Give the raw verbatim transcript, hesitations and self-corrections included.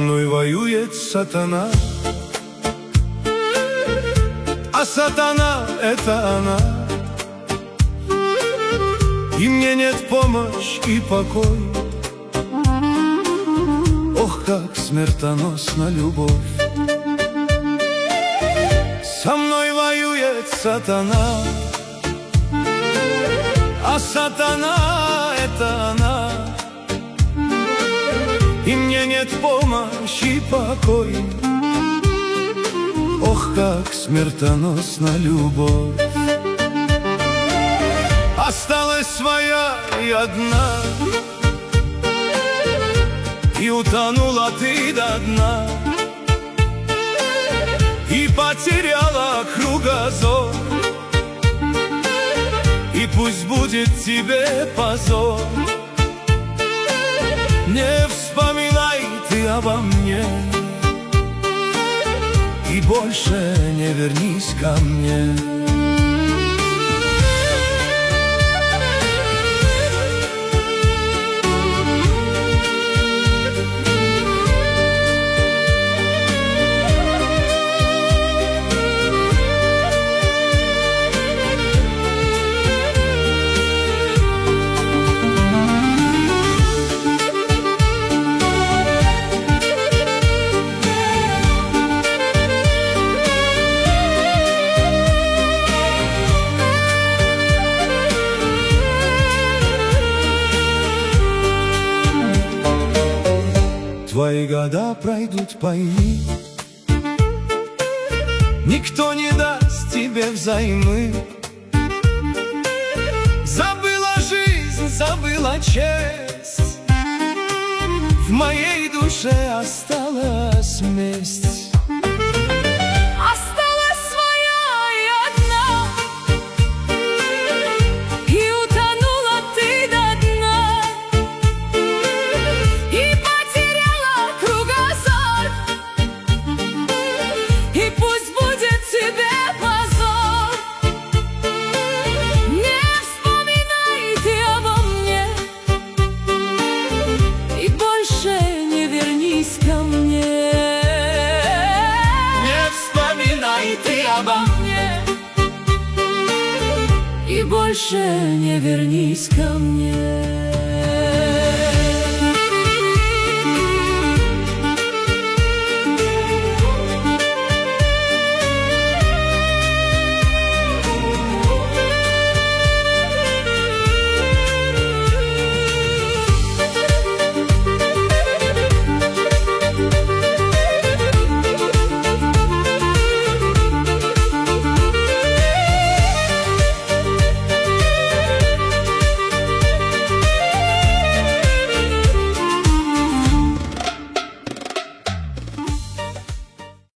мной воюет сатана, а сатана — это она. И мне нет помощи и покой. Ох, как смертоносна любовь. Со мной воюет сатана, а сатана — это она. И мне нет помощи и покой. Ох, как смертоносна любовь. Осталась своя и одна, и утонула ты до дна, и потеряла кругозор. И пусть будет тебе позор. Не вспоминай ты обо мне, и больше не вернись ко мне. Твои года пройдут, пойми, никто не даст тебе взаймы. Забыла жизнь, забыла честь, в моей душе осталась месть. И больше не вернись ко мне.